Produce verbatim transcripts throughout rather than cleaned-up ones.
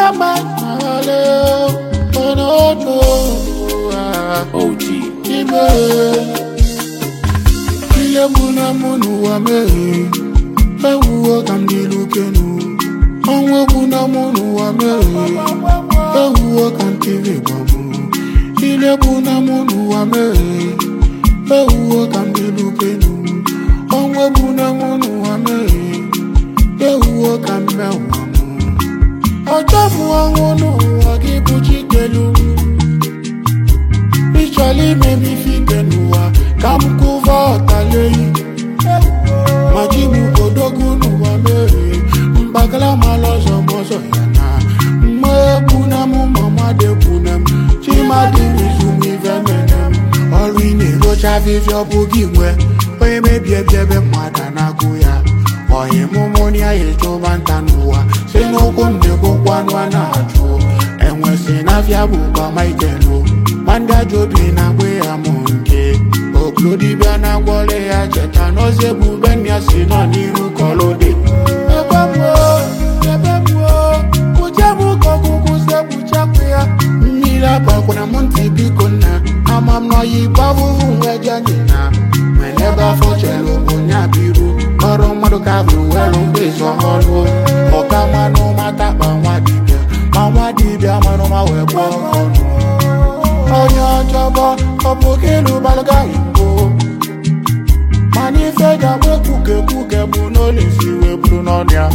O G. Ile muna munu wa mehi Ewu kamdilu kenu Onwe muna munu wa mehi Ewu kamtive babu Ile muna munu wa mehi Ewu kamdilu kenu Onwe muna munu wa mehi Ewu kambe wamu Ojabu wangonu wagibuchi kelu Bichali memi fikenuwa Kamkuva talei Majimu kodogunu wa mere Mbagala malozo mozo yana Mwebuna mu mama de punem Chima di mizumi vemenem Orine rocha vivyo bugimwe Oye mebye byebe mwadana kuya Oye mumoni ya yeto bantanuwa Seno kunde kukwanwa na hatu Enwe sena fyabuka maitelo Manda jobi na we amonke Oklodi biana wole ya cheta Noze buben ya sino niru kolode Ebemwo, ebemwo Kujamu kokukuse kuchakwea Mila bakuna monti bikona Amam no yibavu unwe janina Meneba fochelo konya biru Koro mado kabru welo mbezo holo Okama no matapa wadibia Mawadibia mano mawebo kono Onya chaba, kapukilu balga imbo Manifeda we kuke kuke bunoli siwe brunonia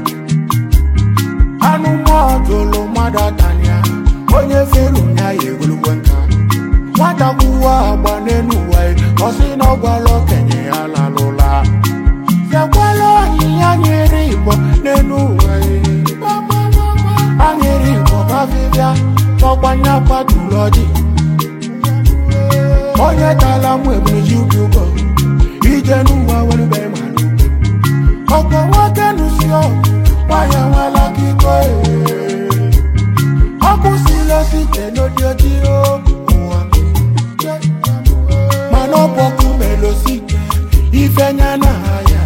Anu mwajolo madatania Onye firu nya yegulu wenka Wata kuwa abanenu wai Osino gwalo kenye ala lola Sekwalo hiya nyeribo nenu wai Anyeribo bavivya Tokwanya patuloji Onye tala mwebunu jukugo Ijenu wa welu be manu Okwa wake nusio Waya wala kiko Oku silo sike no dioti o Mano poku melo sike Ifenya na haya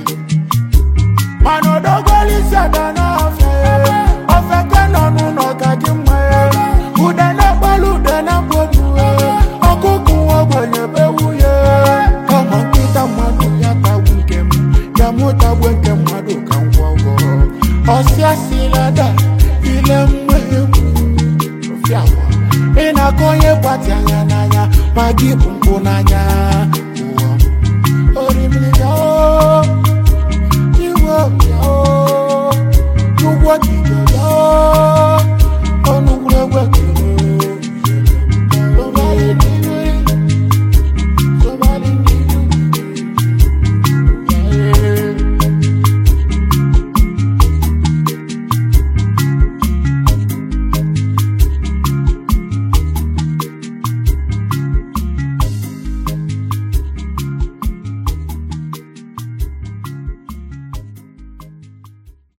Mano dogoli sada na afe Ofe keno nuno kajimwe Udena balu udena bomu Okuku wagwenye bewuye Kama kita madu yata winkem Yamuta wenkem madu kangwago Osia silada ile mweku Fiawa Ina konye pati anya nanya Magibu mpunanya Orimili yao